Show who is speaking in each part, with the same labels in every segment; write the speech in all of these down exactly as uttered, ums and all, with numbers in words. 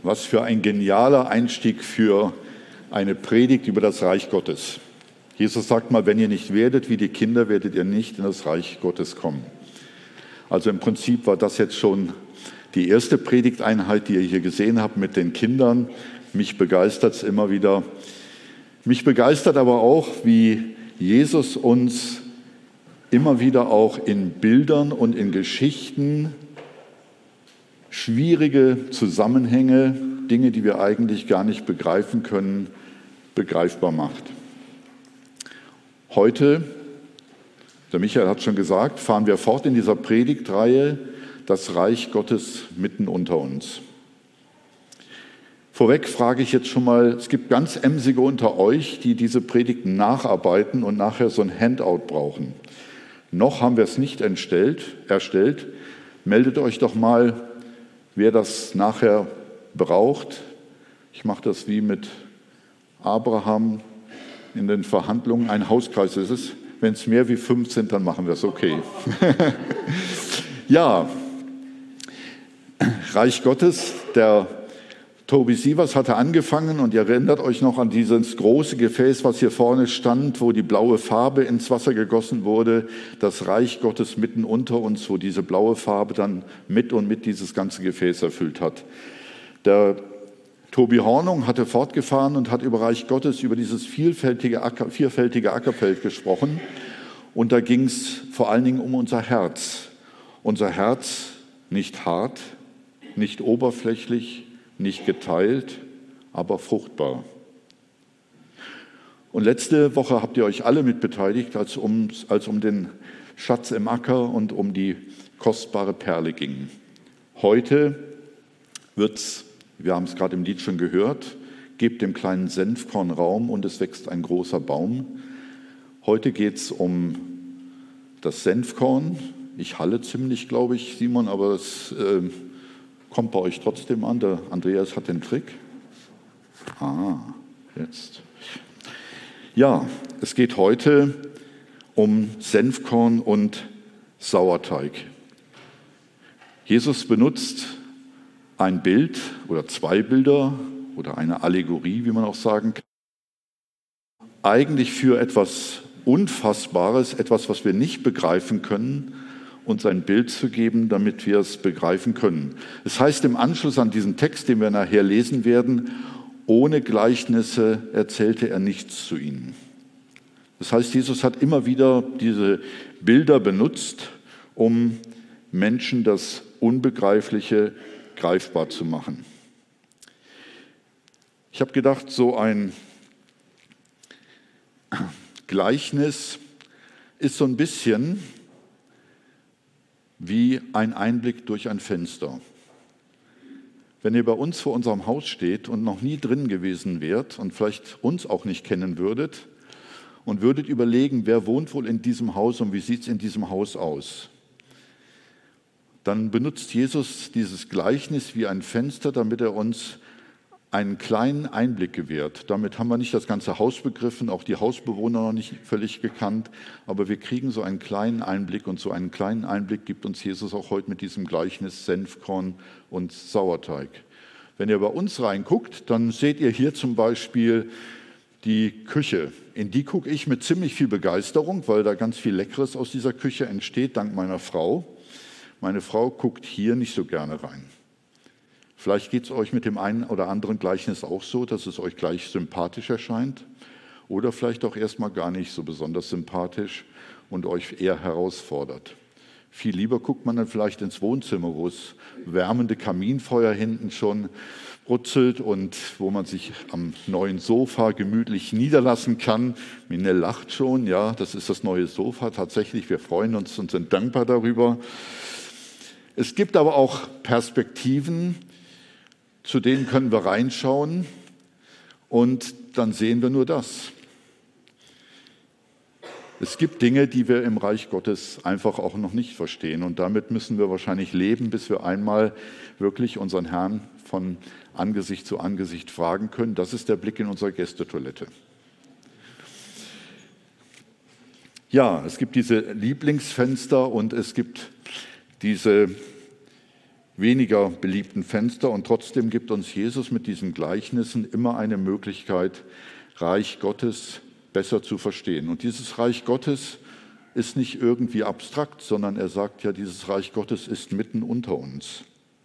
Speaker 1: Was für ein genialer Einstieg für eine Predigt über das Reich Gottes. Jesus sagt mal, wenn ihr nicht werdet wie die Kinder, werdet ihr nicht in das Reich Gottes kommen. Also im Prinzip war das jetzt schon die erste Predigteinheit, die ihr hier gesehen habt mit den Kindern. Mich begeistert es immer wieder. Mich begeistert aber auch, wie Jesus uns immer wieder auch in Bildern und in Geschichten schwierige Zusammenhänge, Dinge, die wir eigentlich gar nicht begreifen können, begreifbar macht. Heute, der Michael hat schon gesagt, fahren wir fort in dieser Predigtreihe, das Reich Gottes mitten unter uns. Vorweg frage ich jetzt schon mal, es gibt ganz Emsige unter euch, die diese Predigten nacharbeiten und nachher so ein Handout brauchen. Noch haben wir es nicht entstellt, erstellt. Meldet euch doch mal, wer das nachher braucht. Ich mache das wie mit Abraham in den Verhandlungen. Ein Hauskreis ist es. Wenn es mehr wie fünf sind, dann machen wir es okay. Ja, Reich Gottes, der Tobi Sievers hatte angefangen und ihr erinnert euch noch an dieses große Gefäß, was hier vorne stand, wo die blaue Farbe ins Wasser gegossen wurde, das Reich Gottes mitten unter uns, wo diese blaue Farbe dann mit und mit dieses ganze Gefäß erfüllt hat. Der Tobi Hornung hatte fortgefahren und hat über Reich Gottes, über dieses vielfältige, Acker, vielfältige Ackerfeld gesprochen und da ging es vor allen Dingen um unser Herz. Unser Herz nicht hart, nicht oberflächlich, nicht geteilt, aber fruchtbar. Und letzte Woche habt ihr euch alle mit beteiligt, als um, als um den Schatz im Acker und um die kostbare Perle ging. Heute wird's, wir haben es gerade im Lied schon gehört, gebt dem kleinen Senfkorn Raum und es wächst ein großer Baum. Heute geht es um das Senfkorn. Ich halle ziemlich, glaube ich, Simon, aber es äh, kommt bei euch trotzdem an. Der Andreas hat den Trick. Ah, jetzt. Ja, es geht heute um Senfkorn und Sauerteig. Jesus benutzt ein Bild oder zwei Bilder oder eine Allegorie, wie man auch sagen kann, eigentlich für etwas Unfassbares, etwas, was wir nicht begreifen können, uns ein Bild zu geben, damit wir es begreifen können. Es heißt im Anschluss an diesen Text, den wir nachher lesen werden, ohne Gleichnisse erzählte er nichts zu ihnen. Das heißt, Jesus hat immer wieder diese Bilder benutzt, um Menschen das Unbegreifliche greifbar zu machen. Ich habe gedacht, so ein Gleichnis ist so ein bisschen wie ein Einblick durch ein Fenster. Wenn ihr bei uns vor unserem Haus steht und noch nie drin gewesen wärt und vielleicht uns auch nicht kennen würdet und würdet überlegen, wer wohnt wohl in diesem Haus und wie sieht es in diesem Haus aus, dann benutzt Jesus dieses Gleichnis wie ein Fenster, damit er uns einen kleinen Einblick gewährt. Damit haben wir nicht das ganze Haus begriffen, auch die Hausbewohner noch nicht völlig gekannt, aber wir kriegen so einen kleinen Einblick und so einen kleinen Einblick gibt uns Jesus auch heute mit diesem Gleichnis Senfkorn und Sauerteig. Wenn ihr bei uns reinguckt, dann seht ihr hier zum Beispiel die Küche. In die gucke ich mit ziemlich viel Begeisterung, weil da ganz viel Leckeres aus dieser Küche entsteht, dank meiner Frau. Meine Frau guckt hier nicht so gerne rein. Vielleicht geht es euch mit dem einen oder anderen Gleichnis auch so, dass es euch gleich sympathisch erscheint oder vielleicht auch erstmal gar nicht so besonders sympathisch und euch eher herausfordert. Viel lieber guckt man dann vielleicht ins Wohnzimmer, wo es wärmende Kaminfeuer hinten schon brutzelt und wo man sich am neuen Sofa gemütlich niederlassen kann. Minel lacht schon, ja, das ist das neue Sofa tatsächlich. Wir freuen uns und sind dankbar darüber. Es gibt aber auch Perspektiven, zu denen können wir reinschauen und dann sehen wir nur das. Es gibt Dinge, die wir im Reich Gottes einfach auch noch nicht verstehen und damit müssen wir wahrscheinlich leben, bis wir einmal wirklich unseren Herrn von Angesicht zu Angesicht fragen können. Das ist der Blick in unsere Gästetoilette. Ja, es gibt diese Lieblingsfenster und es gibt diese weniger beliebten Fenster. Und trotzdem gibt uns Jesus mit diesen Gleichnissen immer eine Möglichkeit, Reich Gottes besser zu verstehen. Und dieses Reich Gottes ist nicht irgendwie abstrakt, sondern er sagt ja, dieses Reich Gottes ist mitten unter uns.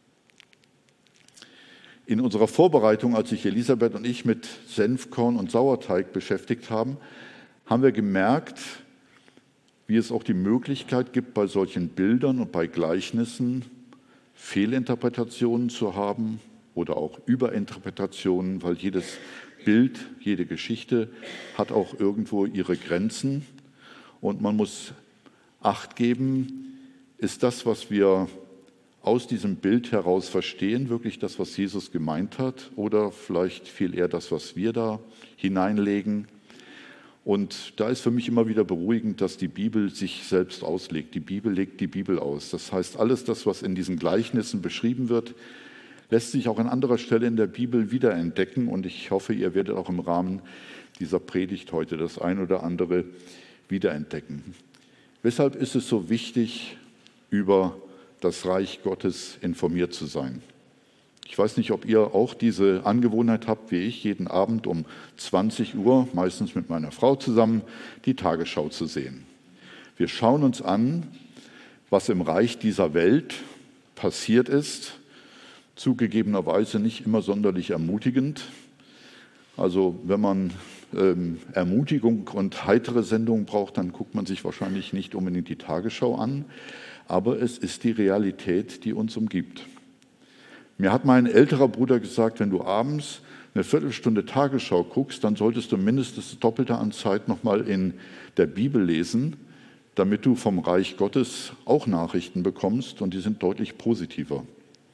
Speaker 1: In unserer Vorbereitung, als sich Elisabeth und ich mit Senfkorn und Sauerteig beschäftigt haben, haben wir gemerkt, wie es auch die Möglichkeit gibt, bei solchen Bildern und bei Gleichnissen Fehlinterpretationen zu haben oder auch Überinterpretationen, weil jedes Bild, jede Geschichte hat auch irgendwo ihre Grenzen und man muss Acht geben, ist das, was wir aus diesem Bild heraus verstehen, wirklich das, was Jesus gemeint hat oder vielleicht viel eher das, was wir da hineinlegen. Und da ist für mich immer wieder beruhigend, dass die Bibel sich selbst auslegt. Die Bibel legt die Bibel aus. Das heißt, alles das, was in diesen Gleichnissen beschrieben wird, lässt sich auch an anderer Stelle in der Bibel wiederentdecken. Und ich hoffe, ihr werdet auch im Rahmen dieser Predigt heute das ein oder andere wiederentdecken. Weshalb ist es so wichtig, über das Reich Gottes informiert zu sein? Ich weiß nicht, ob ihr auch diese Angewohnheit habt, wie ich, jeden Abend um zwanzig Uhr, meistens mit meiner Frau zusammen, die Tagesschau zu sehen. Wir schauen uns an, was im Reich dieser Welt passiert ist, zugegebenerweise nicht immer sonderlich ermutigend. Also wenn man ähm, Ermutigung und heitere Sendungen braucht, dann guckt man sich wahrscheinlich nicht unbedingt die Tagesschau an, aber es ist die Realität, die uns umgibt. Mir hat mein älterer Bruder gesagt, wenn du abends eine Viertelstunde Tagesschau guckst, dann solltest du mindestens das Doppelte an Zeit nochmal in der Bibel lesen, damit du vom Reich Gottes auch Nachrichten bekommst und die sind deutlich positiver.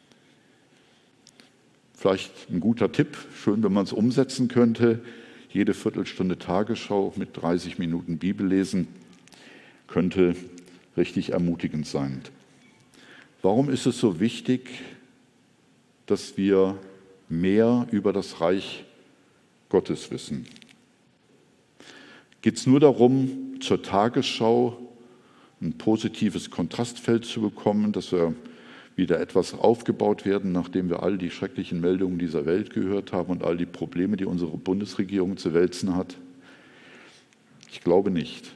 Speaker 1: Vielleicht ein guter Tipp, schön, wenn man es umsetzen könnte, jede Viertelstunde Tagesschau mit dreißig Minuten Bibel lesen, könnte richtig ermutigend sein. Warum ist es so wichtig, dass wir mehr über das Reich Gottes wissen? Geht es nur darum, zur Tagesschau ein positives Kontrastfeld zu bekommen, dass wir wieder etwas aufgebaut werden, nachdem wir all die schrecklichen Meldungen dieser Welt gehört haben und all die Probleme, die unsere Bundesregierung zu wälzen hat? Ich glaube nicht.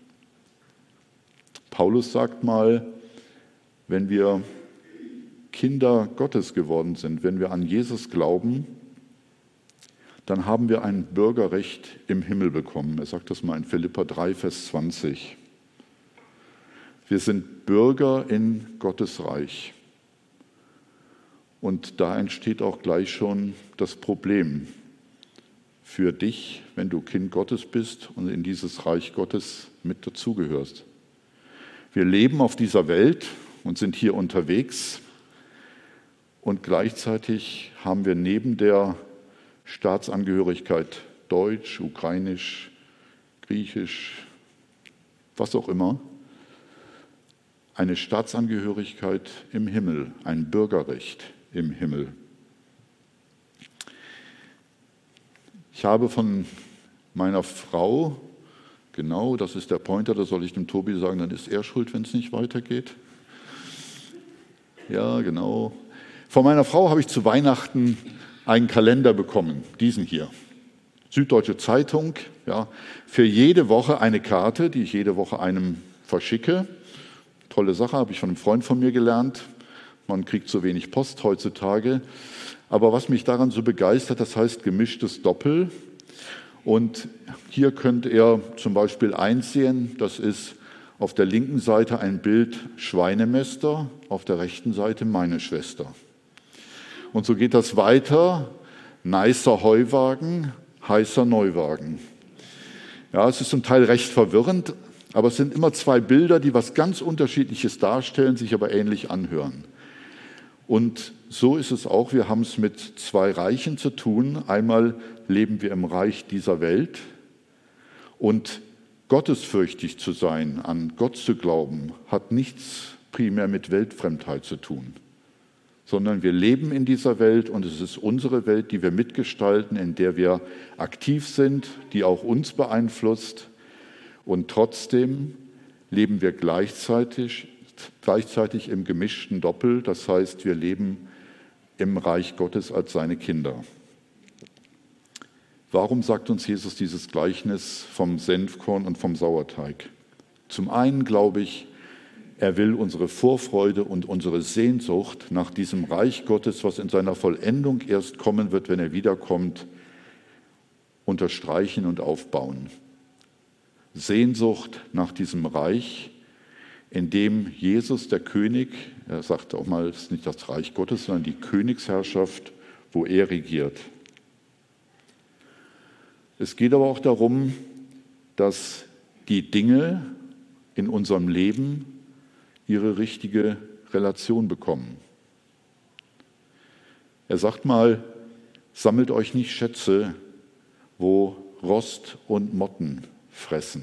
Speaker 1: Paulus sagt mal, wenn wir Kinder Gottes geworden sind, wenn wir an Jesus glauben, dann haben wir ein Bürgerrecht im Himmel bekommen. Er sagt das mal in Philipper drei, Vers zwanzig. Wir sind Bürger in Gottes Reich. Und da entsteht auch gleich schon das Problem für dich, wenn du Kind Gottes bist und in dieses Reich Gottes mit dazugehörst. Wir leben auf dieser Welt und sind hier unterwegs. Und gleichzeitig haben wir neben der Staatsangehörigkeit Deutsch, Ukrainisch, Griechisch, was auch immer, eine Staatsangehörigkeit im Himmel, ein Bürgerrecht im Himmel. Ich habe von meiner Frau, genau, das ist der Pointer, da soll ich dem Tobi sagen, dann ist er schuld, wenn es nicht weitergeht. Ja, genau. Von meiner Frau habe ich zu Weihnachten einen Kalender bekommen, diesen hier. Süddeutsche Zeitung, ja, für jede Woche eine Karte, die ich jede Woche einem verschicke. Tolle Sache, habe ich von einem Freund von mir gelernt. Man kriegt so wenig Post heutzutage. Aber was mich daran so begeistert, das heißt gemischtes Doppel. Und hier könnt ihr zum Beispiel einsehen, das ist auf der linken Seite ein Bild Schweinemester, auf der rechten Seite meine Schwester. Und so geht das weiter. Nicer Heuwagen, heißer Neuwagen. Ja, es ist zum Teil recht verwirrend, aber es sind immer zwei Bilder, die was ganz Unterschiedliches darstellen, sich aber ähnlich anhören. Und so ist es auch, wir haben es mit zwei Reichen zu tun. Einmal leben wir im Reich dieser Welt und gottesfürchtig zu sein, an Gott zu glauben, hat nichts primär mit Weltfremdheit zu tun, sondern wir leben in dieser Welt und es ist unsere Welt, die wir mitgestalten, in der wir aktiv sind, die auch uns beeinflusst. Und trotzdem leben wir gleichzeitig gleichzeitig im gemischten Doppel. Das heißt, wir leben im Reich Gottes als seine Kinder. Warum sagt uns Jesus dieses Gleichnis vom Senfkorn und vom Sauerteig? Zum einen glaube ich, er will unsere Vorfreude und unsere Sehnsucht nach diesem Reich Gottes, was in seiner Vollendung erst kommen wird, wenn er wiederkommt, unterstreichen und aufbauen. Sehnsucht nach diesem Reich, in dem Jesus, der König, er sagt auch mal, es ist nicht das Reich Gottes, sondern die Königsherrschaft, wo er regiert. Es geht aber auch darum, dass die Dinge in unserem Leben ihre richtige Relation bekommen. Er sagt mal, sammelt euch nicht Schätze, wo Rost und Motten fressen.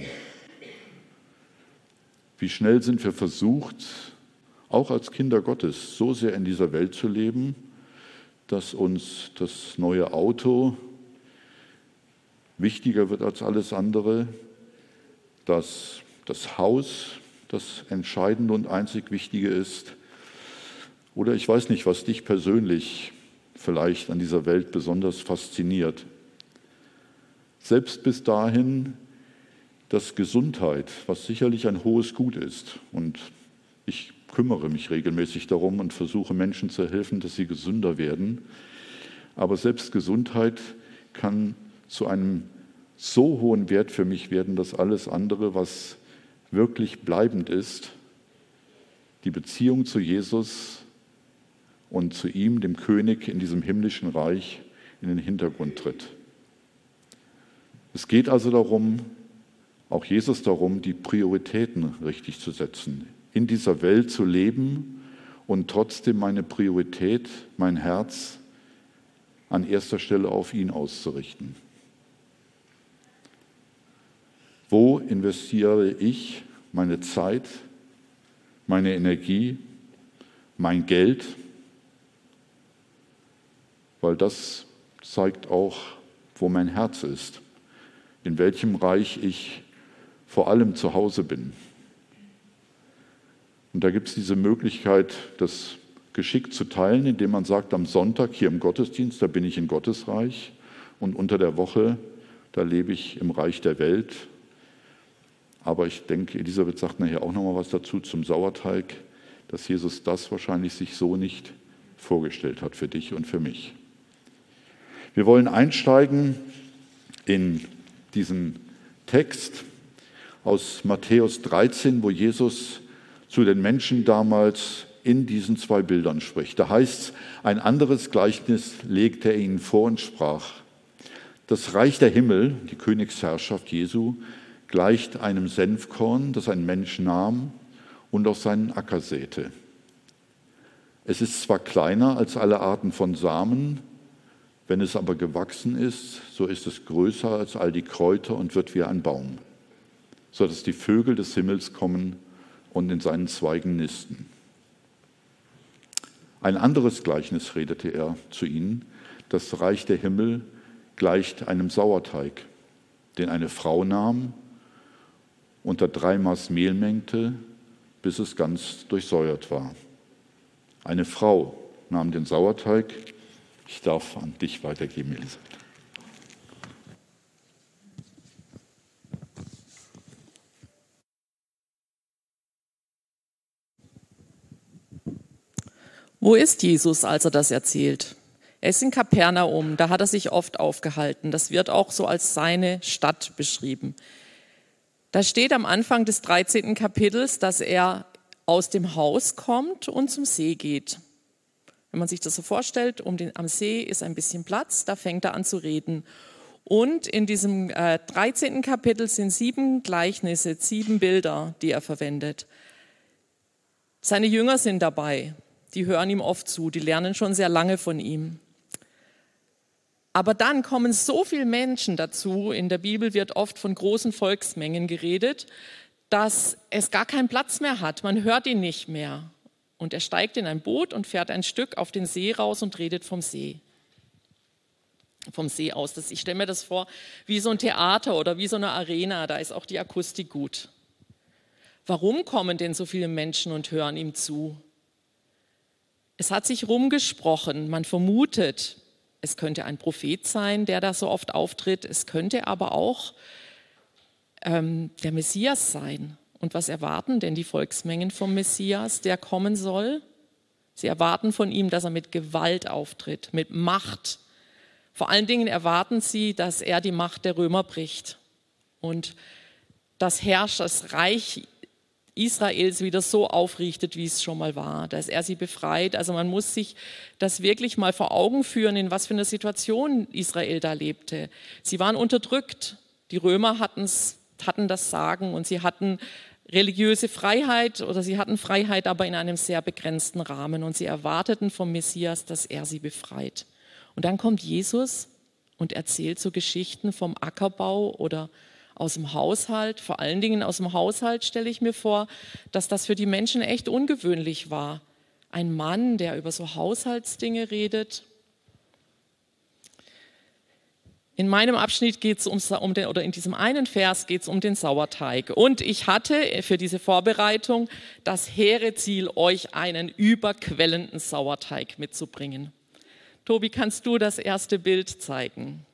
Speaker 1: Wie schnell sind wir versucht, auch als Kinder Gottes, so sehr in dieser Welt zu leben, dass uns das neue Auto wichtiger wird als alles andere, dass das Haus das Entscheidende und einzig Wichtige ist. Oder ich weiß nicht, was dich persönlich vielleicht an dieser Welt besonders fasziniert. Selbst bis dahin, dass Gesundheit, was sicherlich ein hohes Gut ist, und ich kümmere mich regelmäßig darum und versuche Menschen zu helfen, dass sie gesünder werden, aber selbst Gesundheit kann zu einem so hohen Wert für mich werden, dass alles andere, was wirklich bleibend ist, die Beziehung zu Jesus und zu ihm, dem König in diesem himmlischen Reich, in den Hintergrund tritt. Es geht also darum, auch Jesus darum, die Prioritäten richtig zu setzen, in dieser Welt zu leben und trotzdem meine Priorität, mein Herz an erster Stelle auf ihn auszurichten. Wo investiere ich meine Zeit, meine Energie, mein Geld? Weil das zeigt auch, wo mein Herz ist, in welchem Reich ich vor allem zu Hause bin. Und da gibt es diese Möglichkeit, das geschickt zu teilen, indem man sagt, am Sonntag hier im Gottesdienst, da bin ich in Gottes Reich, und unter der Woche, da lebe ich im Reich der Welt. Aber ich denke, Elisabeth sagt nachher auch noch mal was dazu zum Sauerteig, dass Jesus das wahrscheinlich sich so nicht vorgestellt hat für dich und für mich. Wir wollen einsteigen in diesen Text aus Matthäus dreizehn, wo Jesus zu den Menschen damals in diesen zwei Bildern spricht. Da heißt es, ein anderes Gleichnis legte er ihnen vor und sprach: Das Reich der Himmel, die Königsherrschaft Jesu, gleicht einem Senfkorn, das ein Mensch nahm und auf seinen Acker säte. Es ist zwar kleiner als alle Arten von Samen, wenn es aber gewachsen ist, so ist es größer als all die Kräuter und wird wie ein Baum, so dass die Vögel des Himmels kommen und in seinen Zweigen nisten. Ein anderes Gleichnis redete er zu ihnen: Das Reich der Himmel gleicht einem Sauerteig, den eine Frau nahm, unter drei Maß Mehl mengte, bis es ganz durchsäuert war. Eine Frau nahm den Sauerteig. Ich darf an dich weitergeben, Elisabeth.
Speaker 2: Wo ist Jesus, als er das erzählt? Er ist in Kapernaum, da hat er sich oft aufgehalten. Das wird auch so als seine Stadt beschrieben. Da steht am Anfang des dreizehnten Kapitels, dass er aus dem Haus kommt und zum See geht. Wenn man sich das so vorstellt, um den, am See ist ein bisschen Platz, da fängt er an zu reden. Und in diesem äh, dreizehnten Kapitel sind sieben Gleichnisse, sieben Bilder, die er verwendet. Seine Jünger sind dabei, die hören ihm oft zu, die lernen schon sehr lange von ihm. Aber dann kommen so viele Menschen dazu, in der Bibel wird oft von großen Volksmengen geredet, dass es gar keinen Platz mehr hat, man hört ihn nicht mehr. Und er steigt in ein Boot und fährt ein Stück auf den See raus und redet vom See. Vom See aus. Das, ich stelle mir das vor wie so ein Theater oder wie so eine Arena, da ist auch die Akustik gut. Warum kommen denn so viele Menschen und hören ihm zu? Es hat sich rumgesprochen, man vermutet, es könnte ein Prophet sein, der da so oft auftritt, es könnte aber auch ähm, der Messias sein. Und was erwarten denn die Volksmengen vom Messias, der kommen soll? Sie erwarten von ihm, dass er mit Gewalt auftritt, mit Macht. Vor allen Dingen erwarten sie, dass er die Macht der Römer bricht und das Herrsch, das Reich Israels wieder so aufrichtet, wie es schon mal war, dass er sie befreit. Also man muss sich das wirklich mal vor Augen führen, in was für einer Situation Israel da lebte. Sie waren unterdrückt. Die Römer hatten's, hatten das Sagen und sie hatten religiöse Freiheit oder sie hatten Freiheit, aber in einem sehr begrenzten Rahmen. Und sie erwarteten vom Messias, dass er sie befreit. Und dann kommt Jesus und erzählt so Geschichten vom Ackerbau oder aus dem Haushalt. Vor allen Dingen aus dem Haushalt stelle ich mir vor, dass das für die Menschen echt ungewöhnlich war. Ein Mann, der über so Haushaltsdinge redet. In meinem Abschnitt geht es um, um den, oder in diesem einen Vers geht es um den Sauerteig. Und ich hatte für diese Vorbereitung das hehre Ziel, euch einen überquellenden Sauerteig mitzubringen. Tobi, kannst du das erste Bild zeigen?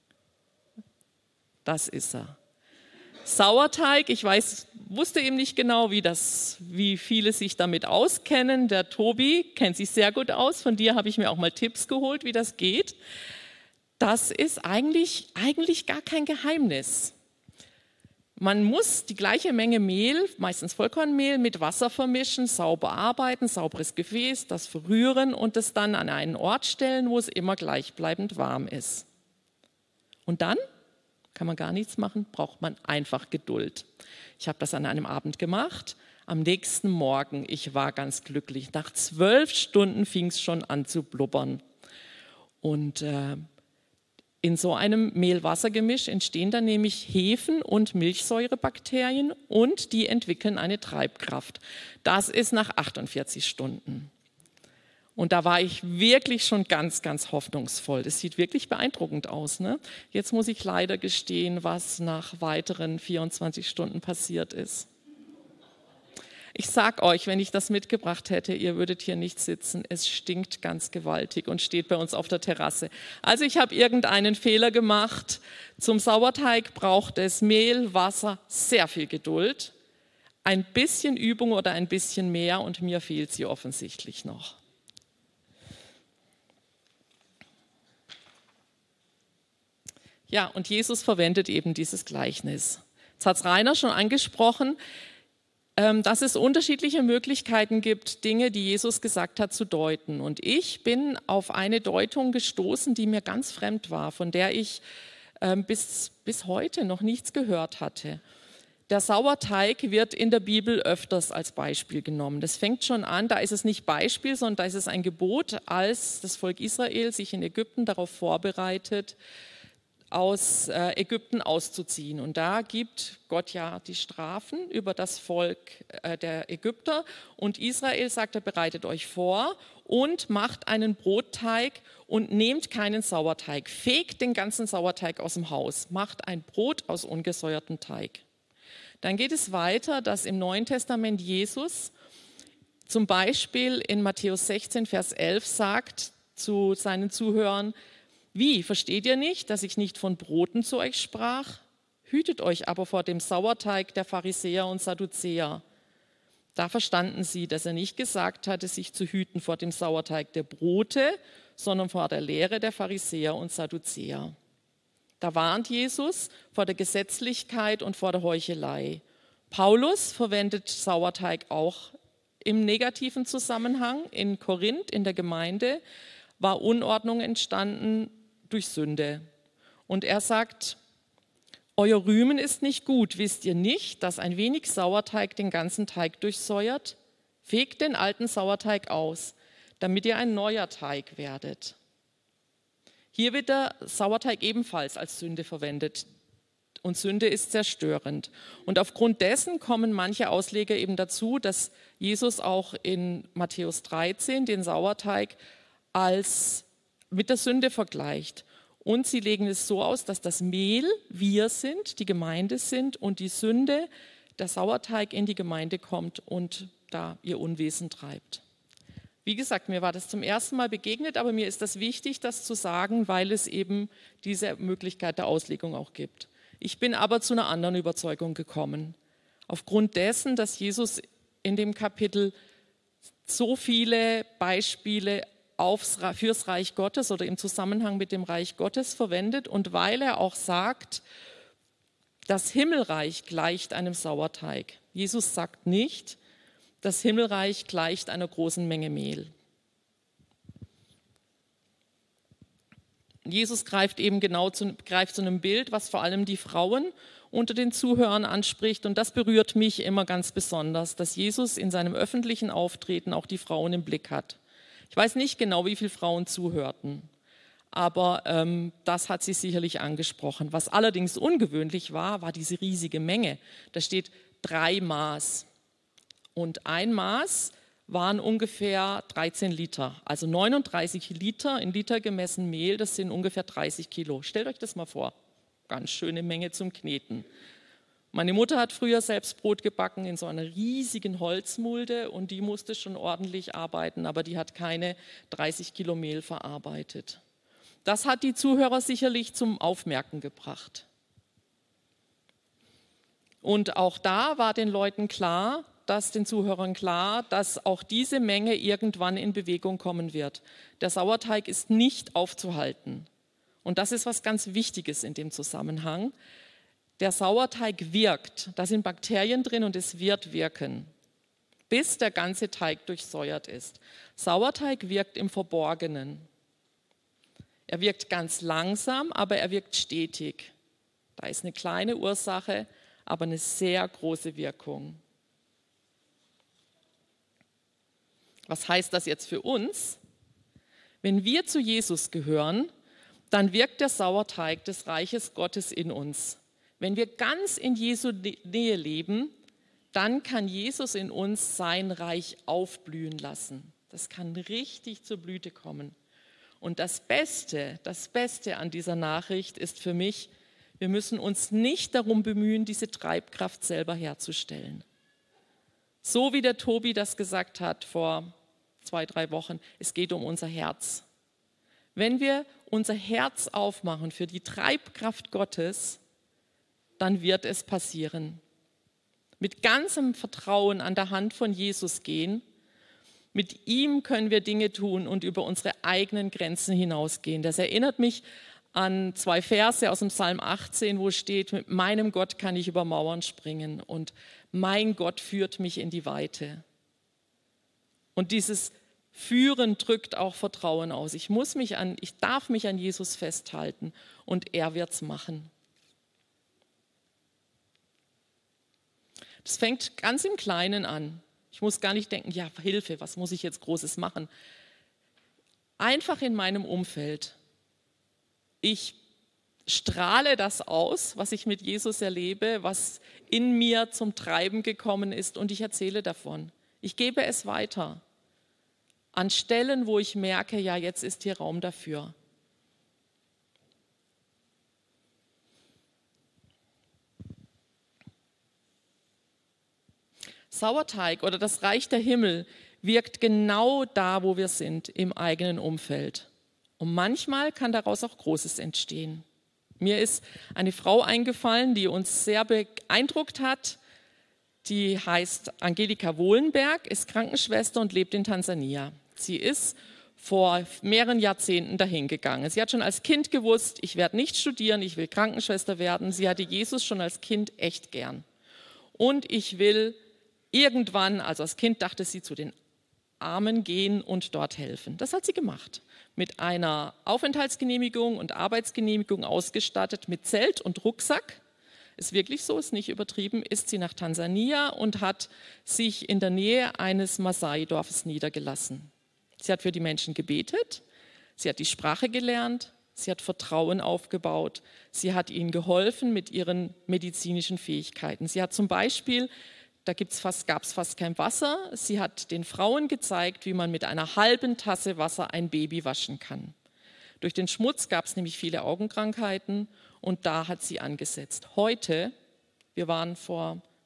Speaker 2: Das ist er. Sauerteig, ich weiß, wusste eben nicht genau, wie, das, wie viele sich damit auskennen. Der Tobi kennt sich sehr gut aus. Von dir habe ich mir auch mal Tipps geholt, wie das geht. Das ist eigentlich, eigentlich gar kein Geheimnis. Man muss die gleiche Menge Mehl, meistens Vollkornmehl, mit Wasser vermischen, sauber arbeiten, sauberes Gefäß, das verrühren und es dann an einen Ort stellen, wo es immer gleichbleibend warm ist. Und dann kann man gar nichts machen, braucht man einfach Geduld. Ich habe das an einem Abend gemacht. Am nächsten Morgen, ich war ganz glücklich. Nach zwölf Stunden fing es schon an zu blubbern. Und äh, in so einem Mehl-Wasser-Gemisch entstehen dann nämlich Hefen- und Milchsäurebakterien und die entwickeln eine Treibkraft. Das ist nach achtundvierzig Stunden. Und da war ich wirklich schon ganz, ganz hoffnungsvoll. Das sieht wirklich beeindruckend aus, ne? Jetzt muss ich leider gestehen, was nach weiteren vierundzwanzig Stunden passiert ist. Ich sag euch, wenn ich das mitgebracht hätte, ihr würdet hier nicht sitzen. Es stinkt ganz gewaltig und steht bei uns auf der Terrasse. Also ich habe irgendeinen Fehler gemacht. Zum Sauerteig braucht es Mehl, Wasser, sehr viel Geduld, ein bisschen Übung oder ein bisschen mehr und mir fehlt sie offensichtlich noch. Ja, und Jesus verwendet eben dieses Gleichnis. Jetzt hat es Rainer schon angesprochen, dass es unterschiedliche Möglichkeiten gibt, Dinge, die Jesus gesagt hat, zu deuten. Und ich bin auf eine Deutung gestoßen, die mir ganz fremd war, von der ich bis, bis heute noch nichts gehört hatte. Der Sauerteig wird in der Bibel öfters als Beispiel genommen. Das fängt schon an, da ist es nicht Beispiel, sondern da ist es ein Gebot, als das Volk Israel sich in Ägypten darauf vorbereitet, aus äh, Ägypten auszuziehen. Und da gibt Gott ja die Strafen über das Volk äh, der Ägypter. Und Israel sagt, er bereitet euch vor und macht einen Brotteig und nehmt keinen Sauerteig. Fegt den ganzen Sauerteig aus dem Haus, macht ein Brot aus ungesäuertem Teig. Dann geht es weiter, dass im Neuen Testament Jesus zum Beispiel in Matthäus sechzehn, Vers elf sagt zu seinen Zuhörern, wie, versteht ihr nicht, dass ich nicht von Broten zu euch sprach? Hütet euch aber vor dem Sauerteig der Pharisäer und Sadduzäer. Da verstanden sie, dass er nicht gesagt hatte, sich zu hüten vor dem Sauerteig der Brote, sondern vor der Lehre der Pharisäer und Sadduzäer. Da warnt Jesus vor der Gesetzlichkeit und vor der Heuchelei. Paulus verwendet Sauerteig auch im negativen Zusammenhang. In Korinth, in der Gemeinde, war Unordnung entstanden durch Sünde. Und er sagt, euer Rühmen ist nicht gut. Wisst ihr nicht, dass ein wenig Sauerteig den ganzen Teig durchsäuert? Fegt den alten Sauerteig aus, damit ihr ein neuer Teig werdet. Hier wird der Sauerteig ebenfalls als Sünde verwendet. Und Sünde ist zerstörend. Und aufgrund dessen kommen manche Ausleger eben dazu, dass Jesus auch in Matthäus dreizehn den Sauerteig als mit der Sünde vergleicht. Und sie legen es so aus, dass das Mehl wir sind, die Gemeinde sind und die Sünde der Sauerteig in die Gemeinde kommt und da ihr Unwesen treibt. Wie gesagt, mir war das zum ersten Mal begegnet, aber mir ist das wichtig, das zu sagen, weil es eben diese Möglichkeit der Auslegung auch gibt. Ich bin aber zu einer anderen Überzeugung gekommen. Aufgrund dessen, dass Jesus in dem Kapitel so viele Beispiele aufs, fürs Reich Gottes oder im Zusammenhang mit dem Reich Gottes verwendet und weil er auch sagt, das Himmelreich gleicht einem Sauerteig. Jesus sagt nicht, das Himmelreich gleicht einer großen Menge Mehl. Jesus greift eben genau zu, greift zu einem Bild, was vor allem die Frauen unter den Zuhörern anspricht. Und das berührt mich immer ganz besonders, dass Jesus in seinem öffentlichen Auftreten auch die Frauen im Blick hat. Ich weiß nicht genau, wie viele Frauen zuhörten, aber ähm, das hat sie sicherlich angesprochen. Was allerdings ungewöhnlich war, war diese riesige Menge. Da steht drei Maß. Und ein Maß waren ungefähr dreizehn Liter, also neununddreißig Liter, in Liter gemessen Mehl, das sind ungefähr dreißig Kilo. Stellt euch das mal vor, ganz schöne Menge zum Kneten. Meine Mutter hat früher selbst Brot gebacken in so einer riesigen Holzmulde und die musste schon ordentlich arbeiten, aber die hat keine dreißig Kilo Mehl verarbeitet. Das hat die Zuhörer sicherlich zum Aufmerken gebracht. Und auch da war den Leuten klar, dass den Zuhörern klar, dass auch diese Menge irgendwann in Bewegung kommen wird. Der Sauerteig ist nicht aufzuhalten. Und das ist was ganz Wichtiges in dem Zusammenhang. Der Sauerteig wirkt, da sind Bakterien drin und es wird wirken, bis der ganze Teig durchsäuert ist. Sauerteig wirkt im Verborgenen. Er wirkt ganz langsam, aber er wirkt stetig. Da ist eine kleine Ursache, aber eine sehr große Wirkung. Was heißt das jetzt für uns? Wenn wir zu Jesus gehören, dann wirkt der Sauerteig des Reiches Gottes in uns. Wenn wir ganz in Jesu Nähe leben, dann kann Jesus in uns sein Reich aufblühen lassen. Das kann richtig zur Blüte kommen. Und das Beste, das Beste an dieser Nachricht ist für mich, wir müssen uns nicht darum bemühen, diese Treibkraft selber herzustellen. So wie der Tobi das gesagt hat vor zwei, drei Wochen, es geht um unser Herz. Wenn wir unser Herz aufmachen für die Treibkraft Gottes, dann wird es passieren. Mit ganzem Vertrauen an der Hand von Jesus gehen, mit ihm können wir Dinge tun und über unsere eigenen Grenzen hinausgehen. Das erinnert mich an zwei Verse aus dem Psalm achtzehn, wo steht, mit meinem Gott kann ich über Mauern springen und mein Gott führt mich in die Weite. Und dieses Führen drückt auch Vertrauen aus. Ich muss mich an, ich darf mich an Jesus festhalten und er wird's machen. Das fängt ganz im Kleinen an. Ich muss gar nicht denken, ja, Hilfe, was muss ich jetzt Großes machen? Einfach in meinem Umfeld. Ich strahle das aus, was ich mit Jesus erlebe, was in mir zum Treiben gekommen ist und ich erzähle davon. Ich gebe es weiter. An Stellen, wo ich merke, ja, jetzt ist hier Raum dafür. Sauerteig oder das Reich der Himmel wirkt genau da, wo wir sind, im eigenen Umfeld. Und manchmal kann daraus auch Großes entstehen. Mir ist eine Frau eingefallen, die uns sehr beeindruckt hat. Die heißt Angelika Wohlenberg, ist Krankenschwester und lebt in Tansania. Sie ist vor mehreren Jahrzehnten dahin gegangen. Sie hat schon als Kind gewusst, ich werde nicht studieren, ich will Krankenschwester werden. Sie hatte Jesus schon als Kind echt gern. Und ich will irgendwann, also als Kind dachte sie, zu den Armen gehen und dort helfen. Das hat sie gemacht. Mit einer Aufenthaltsgenehmigung und Arbeitsgenehmigung ausgestattet, mit Zelt und Rucksack. Ist wirklich so, ist nicht übertrieben, ist sie nach Tansania und hat sich in der Nähe eines Maasai-Dorfes niedergelassen. Sie hat für die Menschen gebetet, sie hat die Sprache gelernt, sie hat Vertrauen aufgebaut, sie hat ihnen geholfen mit ihren medizinischen Fähigkeiten. Sie hat zum Beispiel, da gibt's fast, gab es fast kein Wasser, sie hat den Frauen gezeigt, wie man mit einer halben Tasse Wasser ein Baby waschen kann. Durch den Schmutz gab es nämlich viele Augenkrankheiten und da hat sie angesetzt. Heute, wir waren vor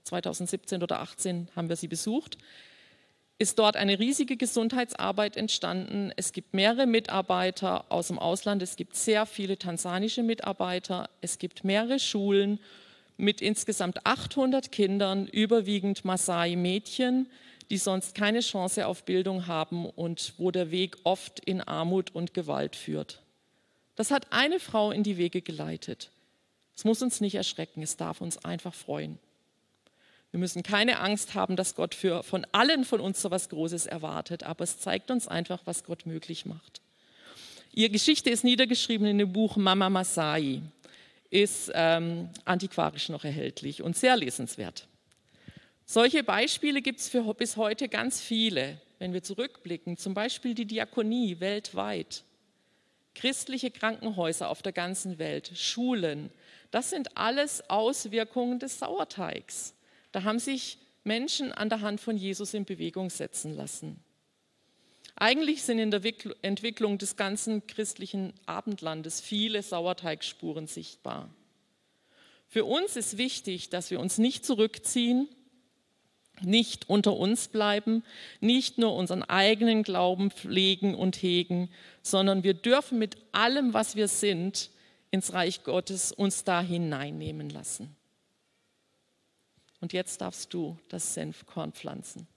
Speaker 2: zweitausendsiebzehn oder achtzehn haben wir sie besucht, ist dort eine riesige Gesundheitsarbeit entstanden. Es gibt mehrere Mitarbeiter aus dem Ausland, es gibt sehr viele tansanische Mitarbeiter, es gibt mehrere Schulen mit insgesamt achthundert Kindern, überwiegend Maasai-Mädchen, die sonst keine Chance auf Bildung haben und wo der Weg oft in Armut und Gewalt führt. Das hat eine Frau in die Wege geleitet. Es muss uns nicht erschrecken, es darf uns einfach freuen. Wir müssen keine Angst haben, dass Gott für, von allen von uns so etwas Großes erwartet, aber es zeigt uns einfach, was Gott möglich macht. Ihre Geschichte ist niedergeschrieben in dem Buch Mama Masai, ist ähm, antiquarisch noch erhältlich und sehr lesenswert. Solche Beispiele gibt es für bis heute ganz viele, wenn wir zurückblicken, zum Beispiel die Diakonie weltweit, christliche Krankenhäuser auf der ganzen Welt, Schulen, das sind alles Auswirkungen des Sauerteigs. Da haben sich Menschen an der Hand von Jesus in Bewegung setzen lassen. Eigentlich sind in der Entwicklung des ganzen christlichen Abendlandes viele Sauerteigspuren sichtbar. Für uns ist wichtig, dass wir uns nicht zurückziehen, nicht unter uns bleiben, nicht nur unseren eigenen Glauben pflegen und hegen, sondern wir dürfen mit allem, was wir sind, ins Reich Gottes uns da hineinnehmen lassen. Und jetzt darfst du das Senfkorn pflanzen.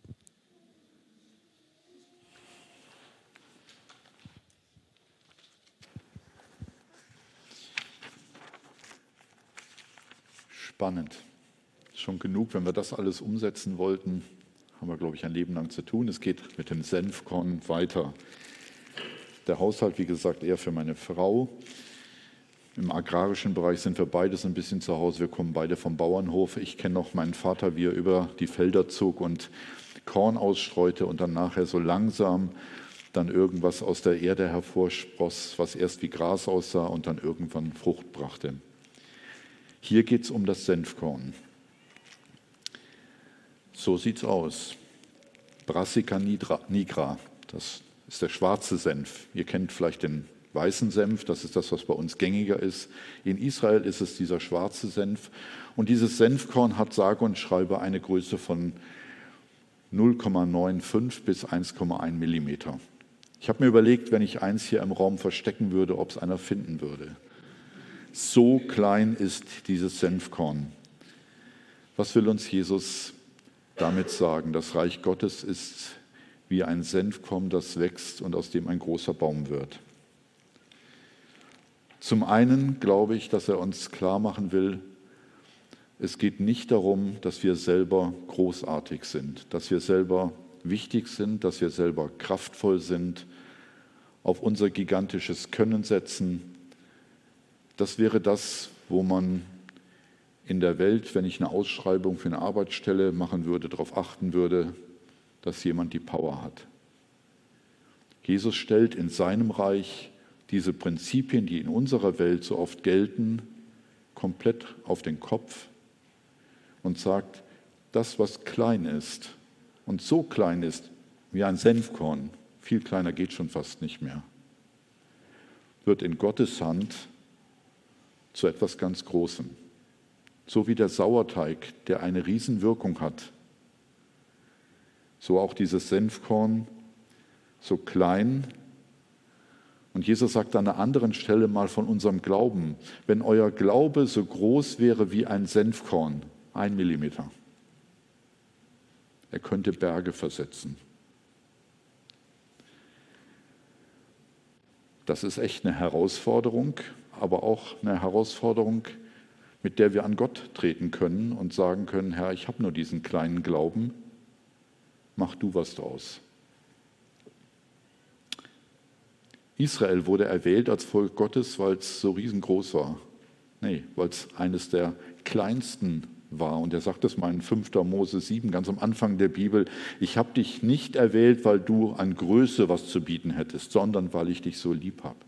Speaker 1: Spannend. Schon genug, wenn wir das alles umsetzen wollten, haben wir, glaube ich, ein Leben lang zu tun. Es geht mit dem Senfkorn weiter. Der Haushalt, wie gesagt, eher für meine Frau. Im agrarischen Bereich sind wir beide so ein bisschen zu Hause. Wir kommen beide vom Bauernhof. Ich kenne noch meinen Vater, wie er über die Felder zog und Korn ausstreute und dann nachher so langsam dann irgendwas aus der Erde hervorspross, was erst wie Gras aussah und dann irgendwann Frucht brachte. Hier geht es um das Senfkorn. So sieht es aus. Brassica nigra, das ist der schwarze Senf. Ihr kennt vielleicht den weißen Senf, das ist das, was bei uns gängiger ist. In Israel ist es dieser schwarze Senf. Und dieses Senfkorn hat sage und schreibe eine Größe von null Komma fünfundneunzig bis eins Komma eins Millimeter. Ich habe mir überlegt, wenn ich eins hier im Raum verstecken würde, ob es einer finden würde. So klein ist dieses Senfkorn. Was will uns Jesus damit sagen? Das Reich Gottes ist wie ein Senfkorn, das wächst und aus dem ein großer Baum wird. Zum einen glaube ich, dass er uns klar machen will, es geht nicht darum, dass wir selber großartig sind, dass wir selber wichtig sind, dass wir selber kraftvoll sind, auf unser gigantisches Können setzen. Das wäre das, wo man in der Welt, wenn ich eine Ausschreibung für eine Arbeitsstelle machen würde, darauf achten würde, dass jemand die Power hat. Jesus stellt in seinem Reich diese Prinzipien, die in unserer Welt so oft gelten, komplett auf den Kopf und sagt, das, was klein ist und so klein ist wie ein Senfkorn, viel kleiner geht schon fast nicht mehr, wird in Gottes Hand zu etwas ganz Großem. So wie der Sauerteig, der eine Riesenwirkung hat, so auch dieses Senfkorn, so klein. Und Jesus sagt an einer anderen Stelle mal von unserem Glauben, wenn euer Glaube so groß wäre wie ein Senfkorn, ein Millimeter, er könnte Berge versetzen. Das ist echt eine Herausforderung, aber auch eine Herausforderung, mit der wir an Gott treten können und sagen können, Herr, ich habe nur diesen kleinen Glauben, mach du was draus. Israel wurde erwählt als Volk Gottes, weil es so riesengroß war. Nee, weil es eines der kleinsten war. Und er sagt es mal in fünfter Mose sieben, ganz am Anfang der Bibel, ich habe dich nicht erwählt, weil du an Größe was zu bieten hättest, sondern weil ich dich so lieb habe.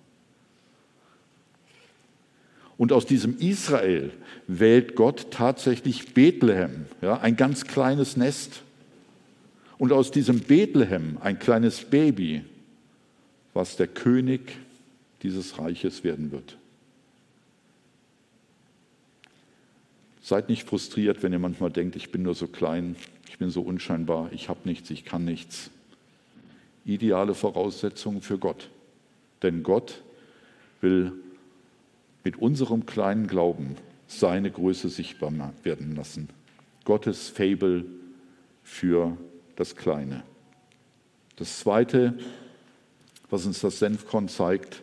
Speaker 1: Und aus diesem Israel wählt Gott tatsächlich Bethlehem, ja, ein ganz kleines Nest. Und aus diesem Bethlehem, ein kleines Baby, was der König dieses Reiches werden wird. Seid nicht frustriert, wenn ihr manchmal denkt, ich bin nur so klein, ich bin so unscheinbar, ich habe nichts, ich kann nichts. Ideale Voraussetzungen für Gott. Denn Gott will mit unserem kleinen Glauben seine Größe sichtbar werden lassen. Gottes Faible für das Kleine. Das Zweite, was uns das Senfkorn zeigt,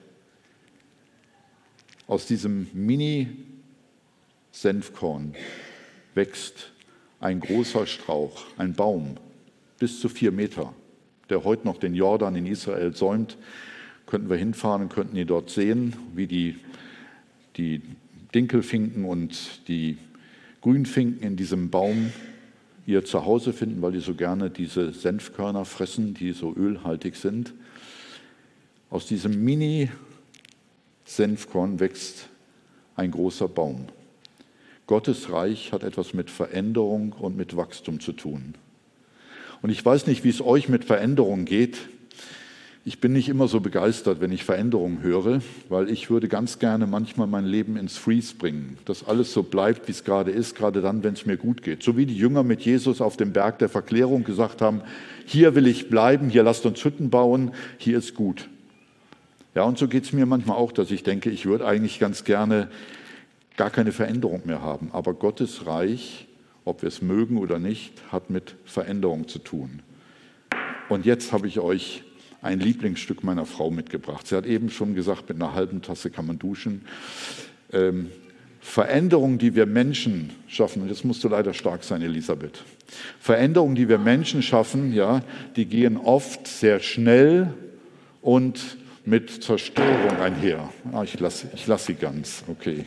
Speaker 1: aus diesem Mini-Senfkorn wächst ein großer Strauch, ein Baum, bis zu vier Meter, der heute noch den Jordan in Israel säumt. Könnten wir hinfahren und könnten ihn dort sehen, wie die, die Dinkelfinken und die Grünfinken in diesem Baum ihr Zuhause finden, weil die so gerne diese Senfkörner fressen, die so ölhaltig sind. Aus diesem Mini-Senfkorn wächst ein großer Baum. Gottes Reich hat etwas mit Veränderung und mit Wachstum zu tun. Und ich weiß nicht, wie es euch mit Veränderung geht. Ich bin nicht immer so begeistert, wenn ich Veränderungen höre, weil ich würde ganz gerne manchmal mein Leben ins Freeze bringen, dass alles so bleibt, wie es gerade ist, gerade dann, wenn es mir gut geht. So wie die Jünger mit Jesus auf dem Berg der Verklärung gesagt haben, hier will ich bleiben, hier lasst uns Hütten bauen, hier ist gut. Ja, und so geht es mir manchmal auch, dass ich denke, ich würde eigentlich ganz gerne gar keine Veränderung mehr haben. Aber Gottes Reich, ob wir es mögen oder nicht, hat mit Veränderung zu tun. Und jetzt habe ich euch ein Lieblingsstück meiner Frau mitgebracht. Sie hat eben schon gesagt, mit einer halben Tasse kann man duschen. Ähm, Veränderungen, die wir Menschen schaffen, und jetzt musst du leider stark sein, Elisabeth. Veränderungen, die wir Menschen schaffen, ja, die gehen oft sehr schnell und mit Zerstörung einher. Ah, ich lasse ich lass sie ganz, okay.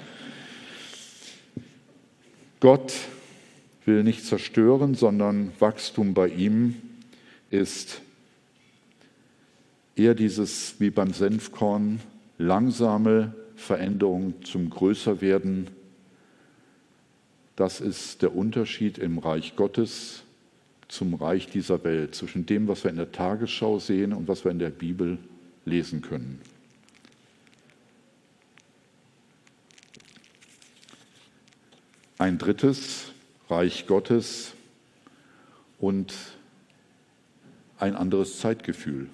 Speaker 1: Gott will nicht zerstören, sondern Wachstum bei ihm ist eher dieses, wie beim Senfkorn, langsame Veränderung zum Größerwerden. Das ist der Unterschied im Reich Gottes zum Reich dieser Welt, zwischen dem, was wir in der Tagesschau sehen und was wir in der Bibel lesen können. Ein drittes, Reich Gottes und ein anderes Zeitgefühl.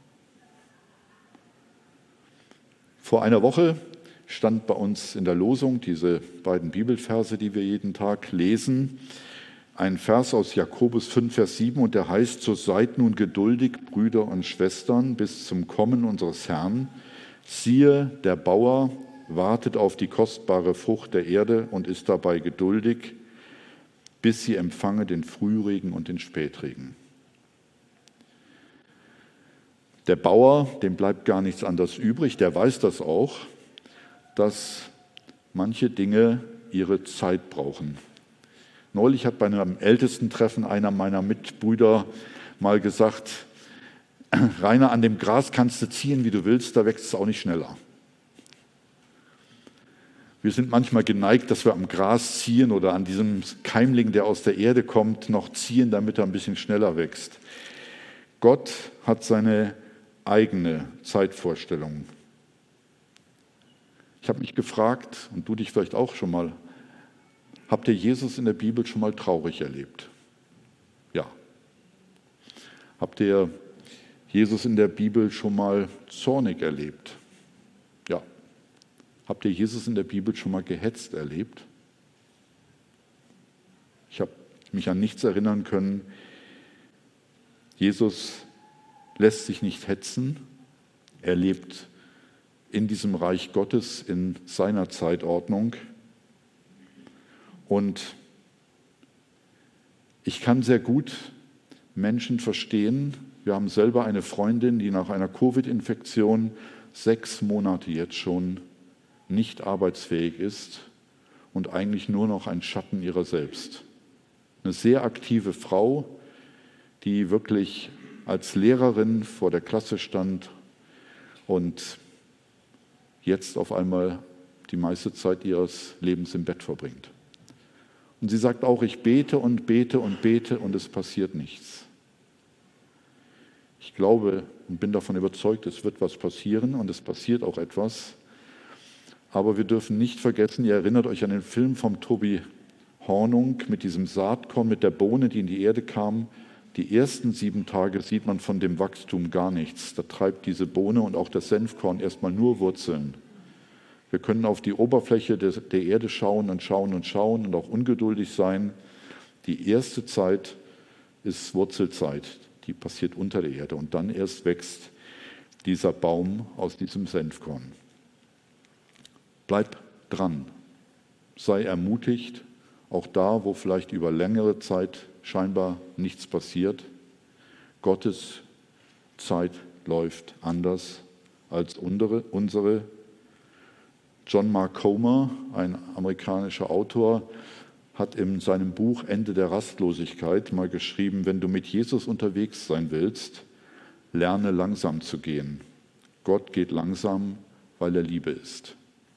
Speaker 1: Vor einer Woche stand bei uns in der Losung, diese beiden Bibelverse, die wir jeden Tag lesen, ein Vers aus Jakobus fünf, Vers sieben, und der heißt, so seid nun geduldig, Brüder und Schwestern, bis zum Kommen unseres Herrn. Siehe, der Bauer wartet auf die kostbare Frucht der Erde und ist dabei geduldig, bis sie empfange den Frühregen und den Spätregen. Der Bauer, dem bleibt gar nichts anderes übrig, der weiß das auch, dass manche Dinge ihre Zeit brauchen. Neulich hat bei einem Ältestentreffen einer meiner Mitbrüder mal gesagt, Rainer, an dem Gras kannst du ziehen, wie du willst, da wächst es auch nicht schneller. Wir sind manchmal geneigt, dass wir am Gras ziehen oder an diesem Keimling, der aus der Erde kommt, noch ziehen, damit er ein bisschen schneller wächst. Gott hat seine eigene Zeitvorstellung. Ich habe mich gefragt, und du dich vielleicht auch schon mal, habt ihr Jesus in der Bibel schon mal traurig erlebt? Ja. Habt ihr Jesus in der Bibel schon mal zornig erlebt? Ja. Habt ihr Jesus in der Bibel schon mal gehetzt erlebt? Ich habe mich an nichts erinnern können. Jesus lässt sich nicht hetzen. Er lebt in diesem Reich Gottes, in seiner Zeitordnung. Und ich kann sehr gut Menschen verstehen. Wir haben selber eine Freundin, die nach einer Covid-Infektion sechs Monate jetzt schon nicht arbeitsfähig ist und eigentlich nur noch ein Schatten ihrer selbst. Eine sehr aktive Frau, die wirklich als Lehrerin vor der Klasse stand und jetzt auf einmal die meiste Zeit ihres Lebens im Bett verbringt. Und sie sagt auch, ich bete und bete und bete und es passiert nichts. Ich glaube und bin davon überzeugt, es wird was passieren und es passiert auch etwas. Aber wir dürfen nicht vergessen, ihr erinnert euch an den Film von Tobi Hornung mit diesem Saatkorn, mit der Bohne, die in die Erde kam. Die ersten sieben Tage sieht man von dem Wachstum gar nichts. Da treibt diese Bohne und auch das Senfkorn erstmal nur Wurzeln. Wir können auf die Oberfläche der Erde schauen und schauen und schauen und auch ungeduldig sein. Die erste Zeit ist Wurzelzeit, die passiert unter der Erde und dann erst wächst dieser Baum aus diesem Senfkorn. Bleib dran, sei ermutigt, auch da, wo vielleicht über längere Zeit scheinbar nichts passiert. Gottes Zeit läuft anders als unsere. John Mark Comer, ein amerikanischer Autor, hat in seinem Buch Ende der Rastlosigkeit mal geschrieben, wenn du mit Jesus unterwegs sein willst, lerne langsam zu gehen. Gott geht langsam, weil er Liebe ist.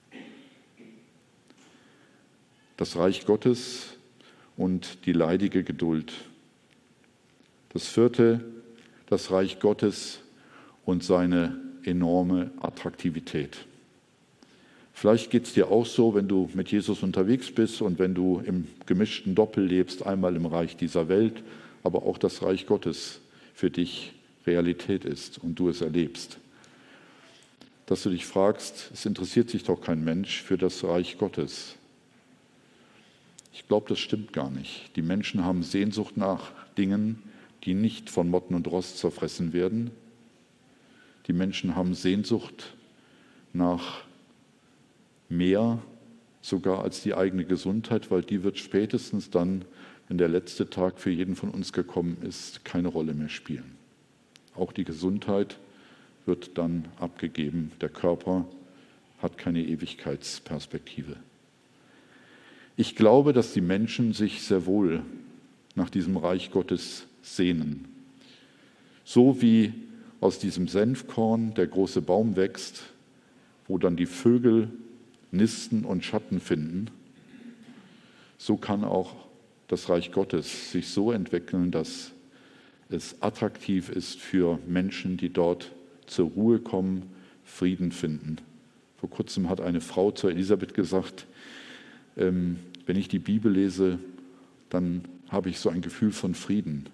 Speaker 1: Das Reich Gottes und die leidige Geduld. Das vierte, das Reich Gottes und seine enorme Attraktivität. Vielleicht geht es dir auch so, wenn du mit Jesus unterwegs bist und wenn du im gemischten Doppel lebst, einmal im Reich dieser Welt, aber auch das Reich Gottes für dich Realität ist und du es erlebst. Dass du dich fragst, es interessiert sich doch kein Mensch für das Reich Gottes. Ich glaube, das stimmt gar nicht. Die Menschen haben Sehnsucht nach Dingen, die nicht von Motten und Rost zerfressen werden. Die Menschen haben Sehnsucht nach mehr sogar als die eigene Gesundheit, weil die wird spätestens dann, wenn der letzte Tag für jeden von uns gekommen ist, keine Rolle mehr spielen. Auch die Gesundheit wird dann abgegeben. Der Körper hat keine Ewigkeitsperspektive. Ich glaube, dass die Menschen sich sehr wohl nach diesem Reich Gottes sehnen. So wie aus diesem Senfkorn der große Baum wächst, wo dann die Vögel nisten und Schatten finden, so kann auch das Reich Gottes sich so entwickeln, dass es attraktiv ist für Menschen, die dort zur Ruhe kommen, Frieden finden. Vor kurzem hat eine Frau zur Elisabeth gesagt, ähm, wenn ich die Bibel lese, dann habe ich so ein Gefühl von Frieden.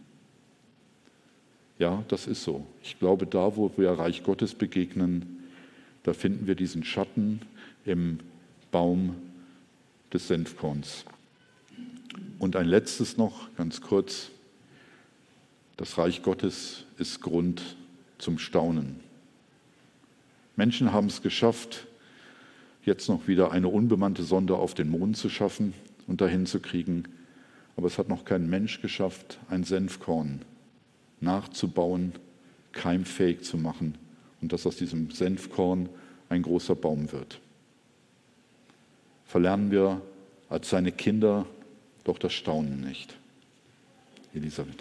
Speaker 1: Ja, das ist so. Ich glaube, da, wo wir Reich Gottes begegnen, da finden wir diesen Schatten im Baum des Senfkorns. Und ein letztes noch, ganz kurz. Das Reich Gottes ist Grund zum Staunen. Menschen haben es geschafft, jetzt noch wieder eine unbemannte Sonde auf den Mond zu schaffen und dahin zu kriegen. Aber es hat noch kein Mensch geschafft, ein Senfkorn nachzubauen, keimfähig zu machen und dass aus diesem Senfkorn ein großer Baum wird. Verlernen wir als seine Kinder doch das Staunen nicht. Elisabeth.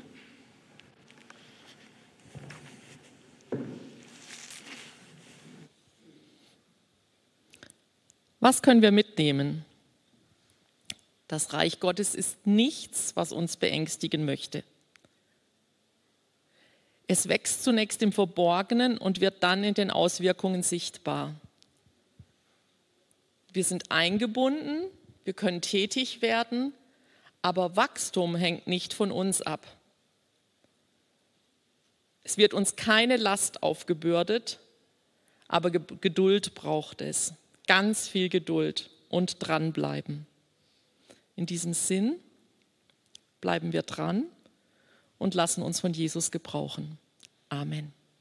Speaker 2: Was können wir mitnehmen? Das Reich Gottes ist nichts, was uns beängstigen möchte. Es wächst zunächst im Verborgenen und wird dann in den Auswirkungen sichtbar. Wir sind eingebunden, wir können tätig werden, aber Wachstum hängt nicht von uns ab. Es wird uns keine Last aufgebürdet, aber Geduld braucht es. Ganz viel Geduld und dranbleiben. In diesem Sinn bleiben wir dran und lassen uns von Jesus gebrauchen. Amen.